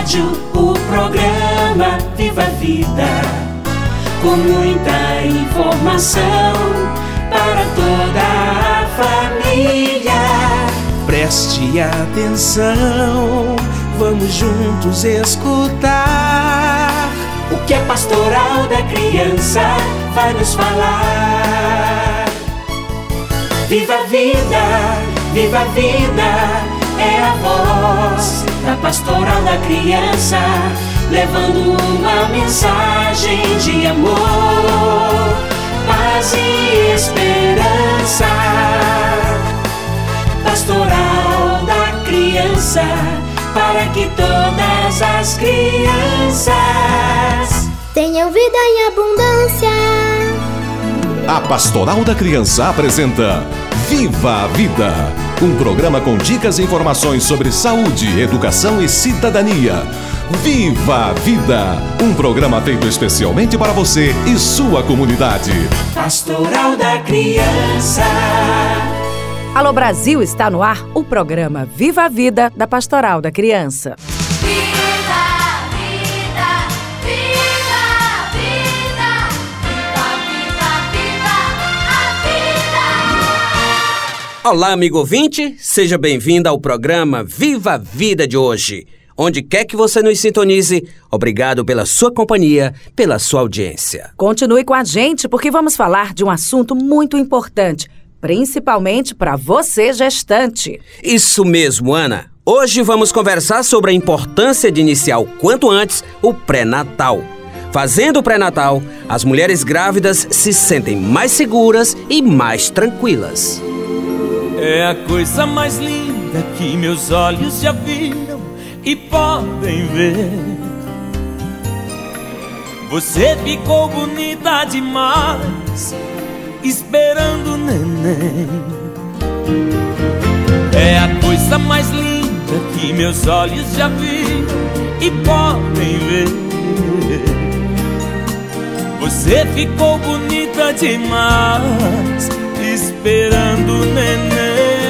rádio, o programa Viva a Vida, com muita informação para toda a família. Preste atenção, vamos juntos escutar o que a Pastoral da Criança vai nos falar. Viva a vida, viva a vida, é a voz da Pastoral da Criança, levando uma mensagem de amor, paz e esperança. Pastoral da Criança, para que todas as crianças tenham vida em abundância. A Pastoral da Criança apresenta Viva a Vida, um programa com dicas e informações sobre saúde, educação e cidadania. Viva a Vida, um programa feito especialmente para você e sua comunidade. Pastoral da Criança. Alô Brasil, está no ar o programa Viva a Vida da Pastoral da Criança. Olá, amigo ouvinte, seja bem-vindo ao programa Viva a Vida de hoje. Onde quer que você nos sintonize, obrigado pela sua companhia, pela sua audiência. Continue com a gente porque vamos falar de um assunto muito importante, principalmente para você gestante. Isso mesmo, Ana. Hoje vamos conversar sobre a importância de iniciar o quanto antes o pré-natal. Fazendo o pré-natal, as mulheres grávidas se sentem mais seguras e mais tranquilas. É a coisa mais linda que meus olhos já viram e podem ver. Você ficou bonita demais, esperando o neném. É a coisa mais linda que meus olhos já viram e podem ver. Você ficou bonita demais, esperando o neném.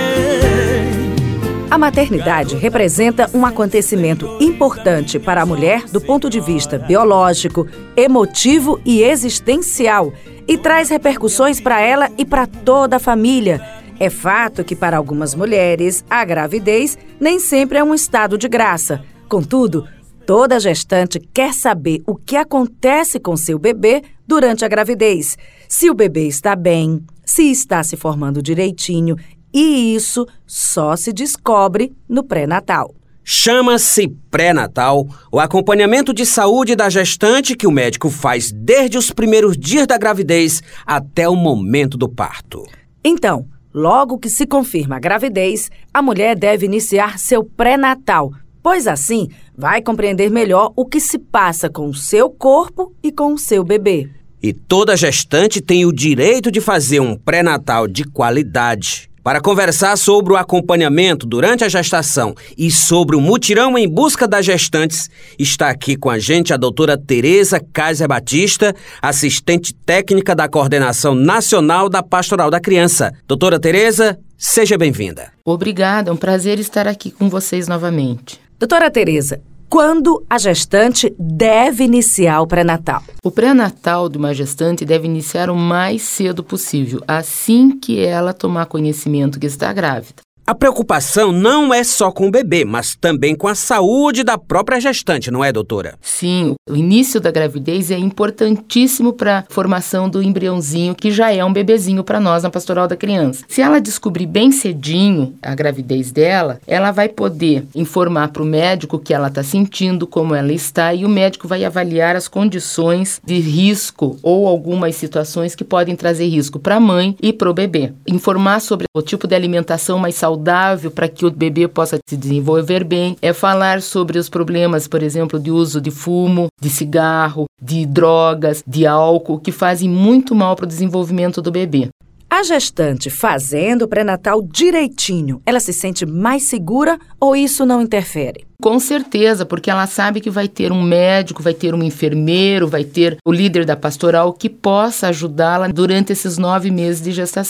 A maternidade representa um acontecimento importante para a mulher do ponto de vista biológico, emotivo e existencial e traz repercussões para ela e para toda a família. É fato que para algumas mulheres a gravidez nem sempre é um estado de graça. Contudo, toda gestante quer saber o que acontece com seu bebê durante a gravidez. Se o bebê está bem, se está se formando direitinho, e isso só se descobre no pré-natal. Chama-se pré-natal o acompanhamento de saúde da gestante que o médico faz desde os primeiros dias da gravidez até o momento do parto. Então, logo que se confirma a gravidez, a mulher deve iniciar seu pré-natal, pois assim vai compreender melhor o que se passa com o seu corpo e com o seu bebê. E toda gestante tem o direito de fazer um pré-natal de qualidade. Para conversar sobre o acompanhamento durante a gestação e sobre o mutirão em busca das gestantes, está aqui com a gente a doutora Tereza Kaiser Batista, assistente técnica da Coordenação Nacional da Pastoral da Criança. Doutora Tereza, seja bem-vinda. Obrigada, é um prazer estar aqui com vocês novamente. Doutora Tereza, quando a gestante deve iniciar o pré-natal? O pré-natal de uma gestante deve iniciar o mais cedo possível, assim que ela tomar conhecimento que está grávida. A preocupação não é só com o bebê, mas também com a saúde da própria gestante, não é, doutora? Sim, o início da gravidez é importantíssimo para a formação do embriãozinho, que já é um bebezinho para nós na Pastoral da Criança. Se ela descobrir bem cedinho a gravidez dela, ela vai poder informar para o médico o que ela está sentindo, como ela está, e o médico vai avaliar as condições de risco ou algumas situações que podem trazer risco para a mãe e para o bebê. Informar sobre o tipo de alimentação mais saudável para que o bebê possa se desenvolver bem, é falar sobre os problemas, por exemplo, de uso de fumo, de cigarro, de drogas, de álcool, que fazem muito mal para o desenvolvimento do bebê. A gestante fazendo o pré-natal direitinho, ela se sente mais segura ou isso não interfere? Com certeza, porque ela sabe que vai ter um médico, vai ter um enfermeiro, vai ter o líder da pastoral que possa ajudá-la durante esses 9 meses de gestação.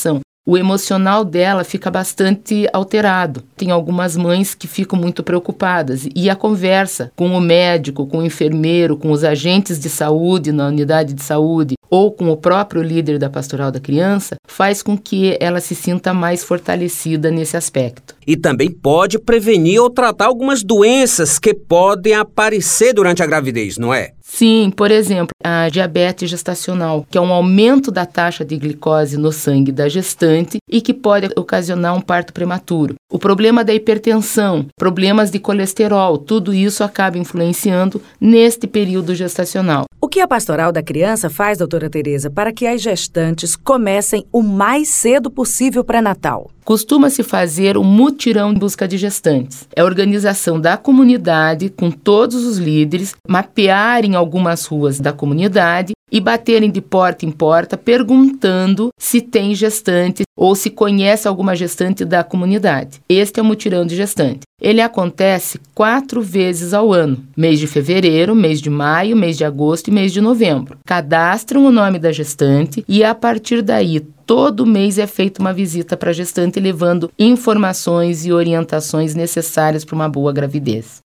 o emocional dela fica bastante alterado. Tem algumas mães que ficam muito preocupadas e a conversa com o médico, com o enfermeiro, com os agentes de saúde na unidade de saúde ou com o próprio líder da Pastoral da Criança faz com que ela se sinta mais fortalecida nesse aspecto. E também pode prevenir ou tratar algumas doenças que podem aparecer durante a gravidez, não é? Sim, por exemplo, a diabetes gestacional, que é um aumento da taxa de glicose no sangue da gestante e que pode ocasionar um parto prematuro. O problema da hipertensão, problemas de colesterol, tudo isso acaba influenciando neste período gestacional. O que a Pastoral da Criança faz, doutora Tereza, para que as gestantes comecem o mais cedo possível pré-natal? Costuma-se fazer um mutirão em busca de gestantes. É a organização da comunidade, com todos os líderes, mapearem algumas ruas da comunidade e baterem de porta em porta perguntando se tem gestante ou se conhece alguma gestante da comunidade. Este é o mutirão de gestante. Ele acontece 4 vezes ao ano, mês de fevereiro, mês de maio, mês de agosto e mês de novembro. Cadastram o nome da gestante e a partir daí todo mês é feita uma visita para a gestante levando informações e orientações necessárias para uma boa gravidez.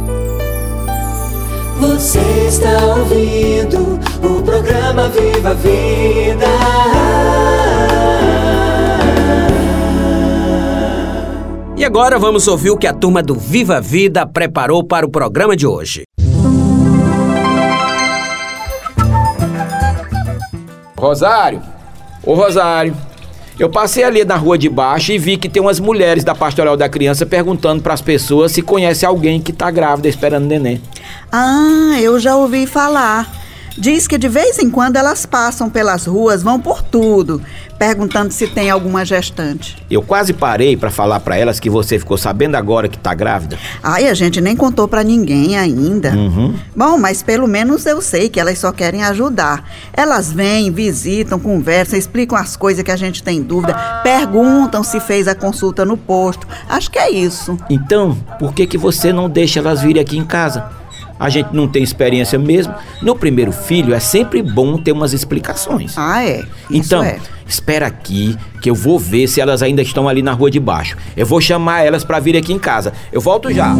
Você está ouvindo o programa Viva a Vida. E agora vamos ouvir o que a turma do Viva a Vida preparou para o programa de hoje. Rosário, ô Rosário, eu passei ali na rua de baixo e vi que tem umas mulheres da Pastoral da Criança perguntando para as pessoas se conhece alguém que está grávida esperando neném. Ah, eu já ouvi falar. Diz que de vez em quando elas passam pelas ruas, vão por tudo, perguntando se tem alguma gestante. Eu quase parei para falar para elas que você ficou sabendo agora que está grávida. Ai, a gente nem contou para ninguém ainda. Bom, mas pelo menos eu sei que elas só querem ajudar. Elas vêm, visitam, conversam, explicam as coisas que a gente tem dúvida, perguntam se fez a consulta no posto. Acho que é isso. Então, por que você não deixa elas virem aqui em casa? A gente não tem experiência mesmo. No primeiro filho é sempre bom ter umas explicações. Ah, é? Então, espera aqui que eu vou ver se elas ainda estão ali na rua de baixo. Eu vou chamar elas para vir aqui em casa. Eu volto já.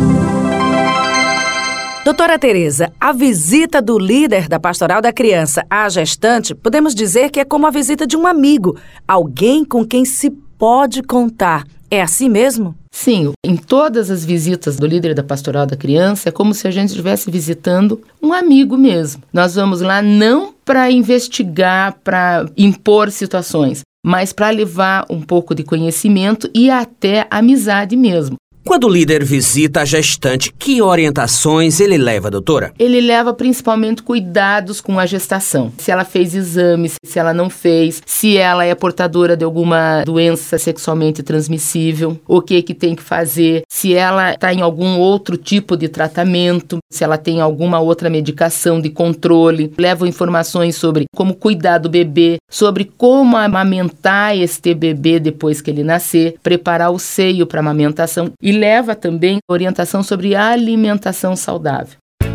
Doutora Tereza, a visita do líder da Pastoral da Criança à gestante, podemos dizer que é como a visita de um amigo, alguém com quem se pode contar. É assim mesmo? Sim, em todas as visitas do líder da Pastoral da Criança é como se a gente estivesse visitando um amigo mesmo. Nós vamos lá não para investigar, para impor situações, mas para levar um pouco de conhecimento e até amizade mesmo. Quando o líder visita a gestante, que orientações ele leva, doutora? Ele leva principalmente cuidados com a gestação. Se ela fez exames, se ela não fez, se ela é portadora de alguma doença sexualmente transmissível, o que tem que fazer, se ela está em algum outro tipo de tratamento, se ela tem alguma outra medicação de controle. Levam informações sobre como cuidar do bebê, sobre como amamentar este bebê depois que ele nascer, preparar o seio para amamentação e leva também orientação sobre alimentação saudável.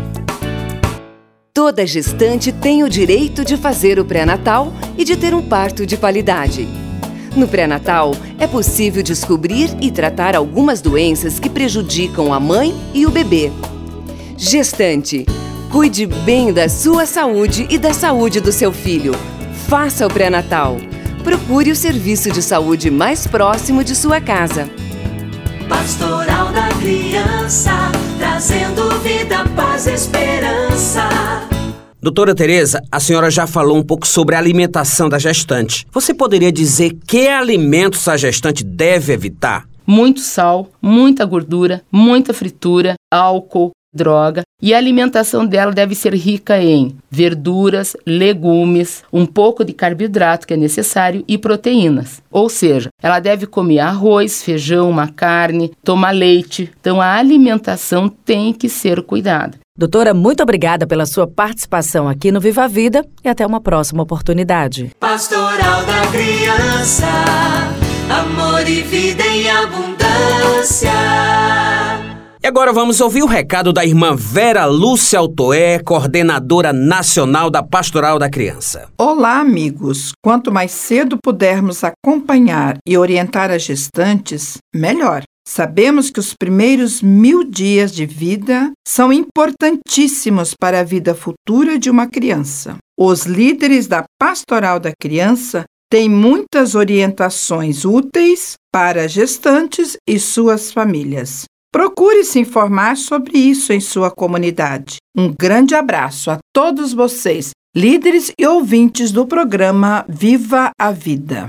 Toda gestante tem o direito de fazer o pré-natal e de ter um parto de qualidade. No pré-natal, é possível descobrir e tratar algumas doenças que prejudicam a mãe e o bebê. Gestante, cuide bem da sua saúde e da saúde do seu filho. Faça o pré-natal. Procure o serviço de saúde mais próximo de sua casa. Pastoral da Criança, trazendo vida, paz e esperança. Doutora Tereza, a senhora já falou um pouco sobre a alimentação da gestante. Você poderia dizer que alimentos a gestante deve evitar? Muito sal, muita gordura, muita fritura, álcool, droga. E a alimentação dela deve ser rica em verduras, legumes, um pouco de carboidrato que é necessário e proteínas. Ou seja, ela deve comer arroz, feijão, uma carne, tomar leite. Então a alimentação tem que ser cuidada. Doutora, muito obrigada pela sua participação aqui no Viva a Vida e até uma próxima oportunidade. Pastoral da Criança, amor e vida em abundância. E agora vamos ouvir o recado da irmã Vera Lúcia Altoé, coordenadora nacional da Pastoral da Criança. Olá, amigos! Quanto mais cedo pudermos acompanhar e orientar as gestantes, melhor. Sabemos que os primeiros 1000 dias de vida são importantíssimos para a vida futura de uma criança. Os líderes da Pastoral da Criança têm muitas orientações úteis para gestantes e suas famílias. Procure se informar sobre isso em sua comunidade. Um grande abraço a todos vocês, líderes e ouvintes do programa Viva a Vida.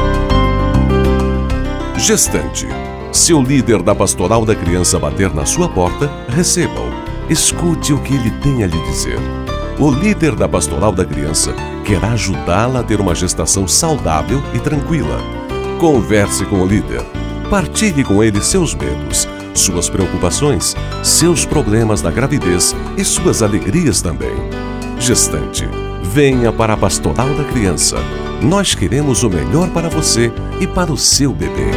Gestante. Se o líder da Pastoral da Criança bater na sua porta, receba-o. Escute o que ele tem a lhe dizer. O líder da Pastoral da Criança quer ajudá-la a ter uma gestação saudável e tranquila. Converse com o líder. Partilhe com ele seus medos, suas preocupações, seus problemas na gravidez e suas alegrias também. Gestante, venha para a Pastoral da Criança. Nós queremos o melhor para você e para o seu bebê.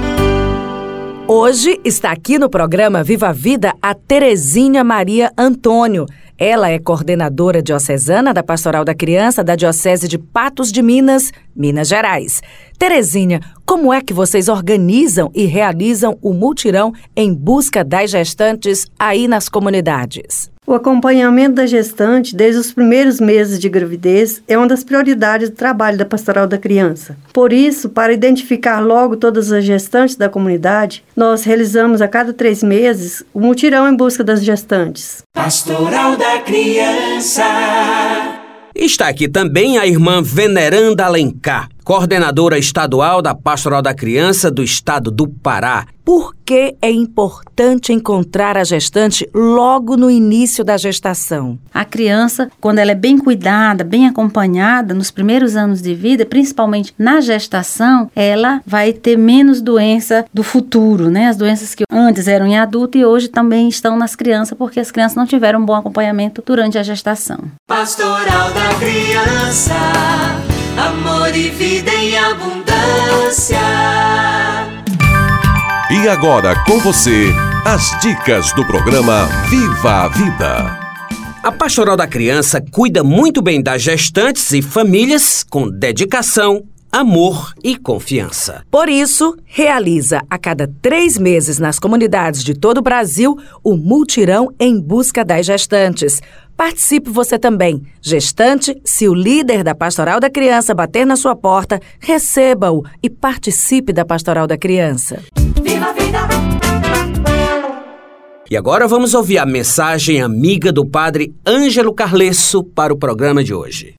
Hoje está aqui no programa Viva a Vida a Terezinha Maria Antônio. Ela é coordenadora diocesana da Pastoral da Criança da Diocese de Patos de Minas, Minas Gerais. Terezinha, como é que vocês organizam e realizam o mutirão em busca das gestantes aí nas comunidades? O acompanhamento da gestante desde os primeiros meses de gravidez é uma das prioridades do trabalho da Pastoral da Criança. Por isso, para identificar logo todas as gestantes da comunidade, nós realizamos a cada 3 meses o mutirão em busca das gestantes. Pastoral da Criança. Está aqui também a irmã Veneranda Alencar, coordenadora estadual da Pastoral da Criança do estado do Pará. Por que é importante encontrar a gestante logo no início da gestação? A criança, quando ela é bem cuidada, bem acompanhada, nos primeiros anos de vida, principalmente na gestação, ela vai ter menos doença do futuro, né? As doenças que antes eram em adulto e hoje também estão nas crianças, porque as crianças não tiveram um bom acompanhamento durante a gestação. Pastoral da Criança, amor e vida em abundância. E agora com você, as dicas do programa Viva a Vida. A Pastoral da Criança cuida muito bem das gestantes e famílias com dedicação, amor e confiança. Por isso, realiza a cada 3 meses nas comunidades de todo o Brasil o mutirão em busca das gestantes. Participe você também. Gestante, se o líder da Pastoral da Criança bater na sua porta, receba-o e participe da Pastoral da Criança. Viva a vida! E agora vamos ouvir a mensagem amiga do padre Ângelo Carlesso para o programa de hoje.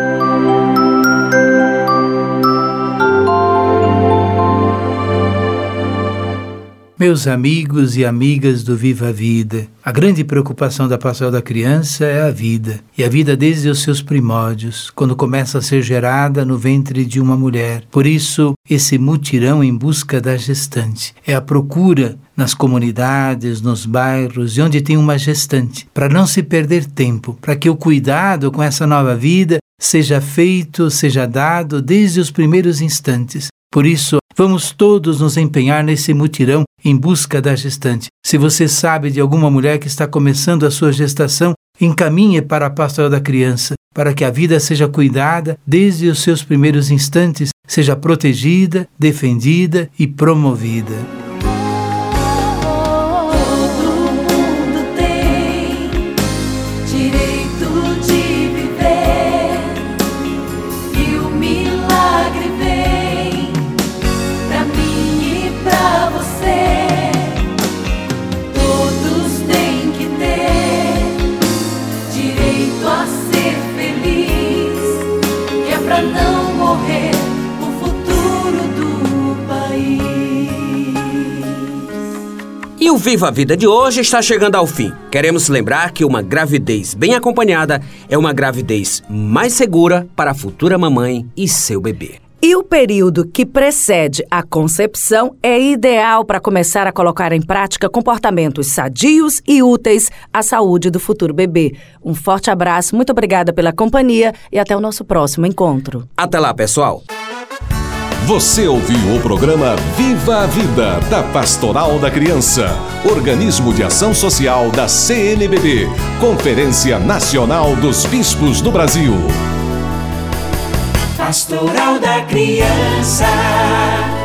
Meus amigos e amigas do Viva a Vida, a grande preocupação da Pastoral da Criança é a vida. E a vida desde os seus primórdios, quando começa a ser gerada no ventre de uma mulher. Por isso, esse mutirão em busca da gestante é a procura nas comunidades, nos bairros e onde tem uma gestante, para não se perder tempo, para que o cuidado com essa nova vida seja feito, seja dado desde os primeiros instantes. Por isso, vamos todos nos empenhar nesse mutirão em busca da gestante. Se você sabe de alguma mulher que está começando a sua gestação, encaminhe para a Pastoral da Criança, para que a vida seja cuidada desde os seus primeiros instantes, seja protegida, defendida e promovida. E o Viva a Vida de hoje está chegando ao fim. Queremos lembrar que uma gravidez bem acompanhada é uma gravidez mais segura para a futura mamãe e seu bebê. E o período que precede a concepção é ideal para começar a colocar em prática comportamentos sadios e úteis à saúde do futuro bebê. Um forte abraço, muito obrigada pela companhia e até o nosso próximo encontro. Até lá, pessoal! Você ouviu o programa Viva a Vida, da Pastoral da Criança, organismo de ação social da CNBB, Conferência Nacional dos Bispos do Brasil. Pastoral da Criança.